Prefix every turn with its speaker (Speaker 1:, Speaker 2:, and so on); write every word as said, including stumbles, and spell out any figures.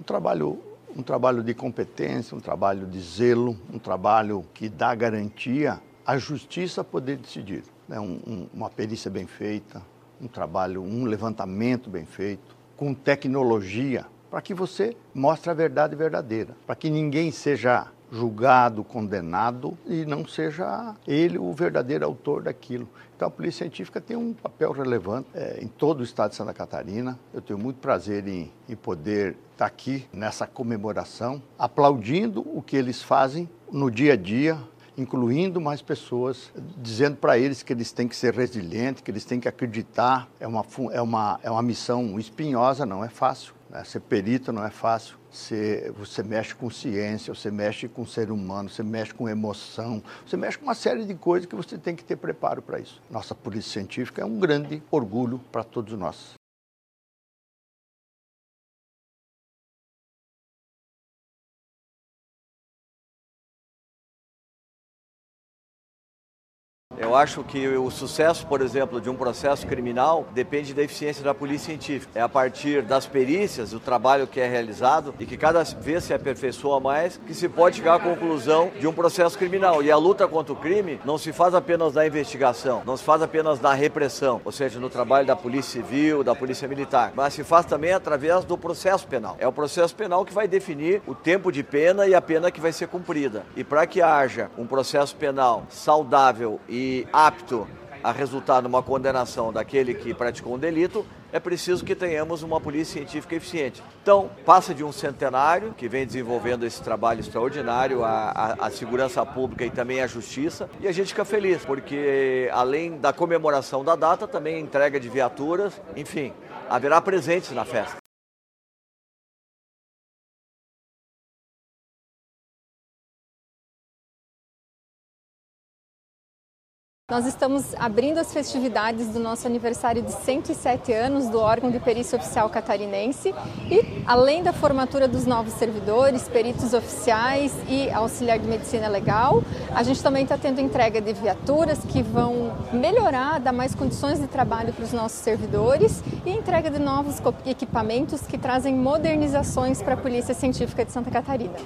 Speaker 1: trabalho, um trabalho de competência, um trabalho de zelo, um trabalho que dá garantia à justiça poder decidir. Né? Um, um, uma perícia bem feita, um trabalho, um levantamento bem feito, com tecnologia, para que você mostre a verdade verdadeira, para que ninguém seja julgado, condenado e não seja ele o verdadeiro autor daquilo. Então a Polícia Científica tem um papel relevante é, em todo o estado de Santa Catarina. Eu tenho muito prazer em, em poder estar aqui nessa comemoração, aplaudindo o que eles fazem no dia a dia, incluindo mais pessoas, dizendo para eles que eles têm que ser resilientes, que eles têm que acreditar. É uma, é uma, é uma missão espinhosa, não é fácil. Né? Ser perito não é fácil. Você, você mexe com ciência, você mexe com ser humano, você mexe com emoção, você mexe com uma série de coisas que você tem que ter preparo para isso. Nossa Polícia Científica é um grande orgulho para todos nós.
Speaker 2: Eu acho que o sucesso, por exemplo, de um processo criminal depende da eficiência da polícia científica. É a partir das perícias, do trabalho que é realizado e que cada vez se aperfeiçoa mais, que se pode chegar à conclusão de um processo criminal. E a luta contra o crime não se faz apenas na investigação, não se faz apenas na repressão, ou seja, no trabalho da polícia civil, da polícia militar, mas se faz também através do processo penal. É o processo penal que vai definir o tempo de pena e a pena que vai ser cumprida. E para que haja um processo penal saudável e E apto a resultar numa condenação daquele que praticou um delito, é preciso que tenhamos uma polícia científica eficiente. Então, passa de um centenário, que vem desenvolvendo esse trabalho extraordinário, a, a, a segurança pública e também a justiça, e a gente fica feliz, porque além da comemoração da data, também a entrega de viaturas, enfim, haverá presentes na festa.
Speaker 3: Nós estamos abrindo as festividades do nosso aniversário de cento e sete anos do órgão de perícia oficial catarinense e, além da formatura dos novos servidores, peritos oficiais e auxiliar de medicina legal, a gente também está tendo entrega de viaturas que vão melhorar, dar mais condições de trabalho para os nossos servidores e entrega de novos equipamentos que trazem modernizações para a Polícia Científica de Santa Catarina.